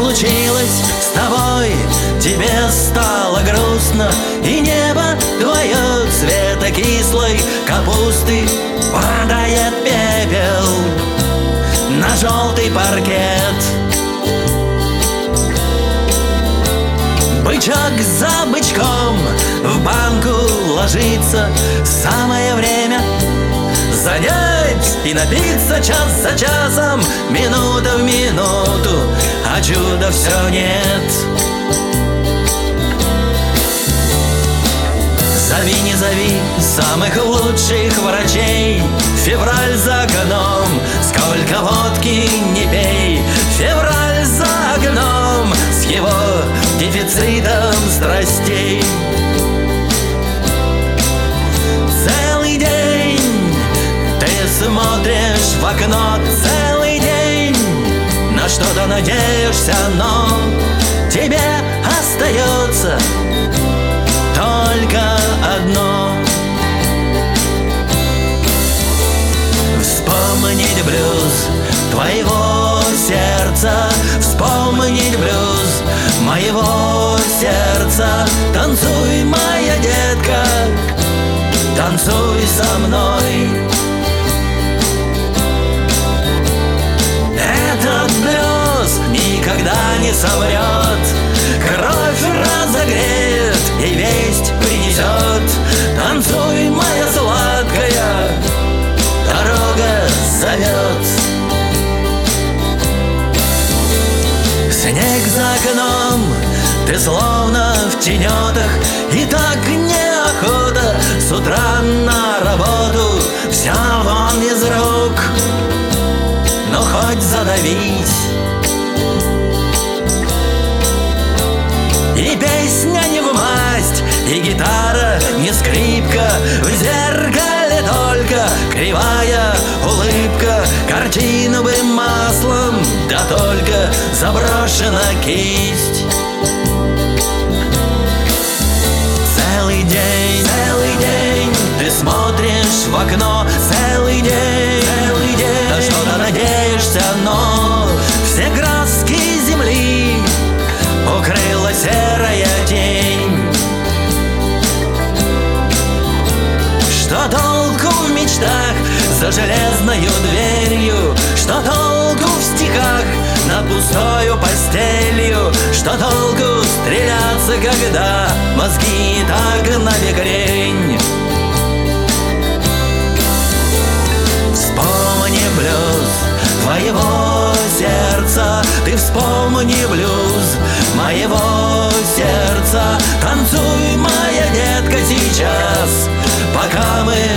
случилось с тобой? Тебе стало грустно, и небо твое цвета кислой капусты. Падает пепел на желтый паркет. Бычок за бычком в банку ложится. Самое время занять и напиться час за часом, минута в минуту, а чуда все нет. Зови, не зови самых лучших врачей. Февраль за окном, сколько водки не пей. Февраль за окном с его дефицитом страстей. Целый день ты смотришь в окно, целый день на что-то надеешься, но тебе остается только одно. Вспомнить блюз твоего сердца, вспомнить блюз моего сердца. Танцуй, моя детка, танцуй со мной. Этот блюз никогда не соврет, кровь разогреет и весть принесет. Танцуй, моя сладкая, дорога зовет. Снег за окном, ты словно в тенетах, и так неохота с утра на работу. Вся вон из рук, но хоть задавись. И песня не в масть, и гитара не скрипка. В зеркале только кривая улыбка. Картину бы маслом, да только заброшена кисть. Целый день ты смотришь в окно. Целый день на что-то надеешься, но все краски земли укрыла серая тень. Что толку в мечтах за железною дверью? Что толку в стихах над пустою постелью? Что толку стреляться, когда мозги так набекрень? Вспомни блюз твоего сердца, ты вспомни блюз моего сердца. Танцуй, моя детка, сейчас, пока мы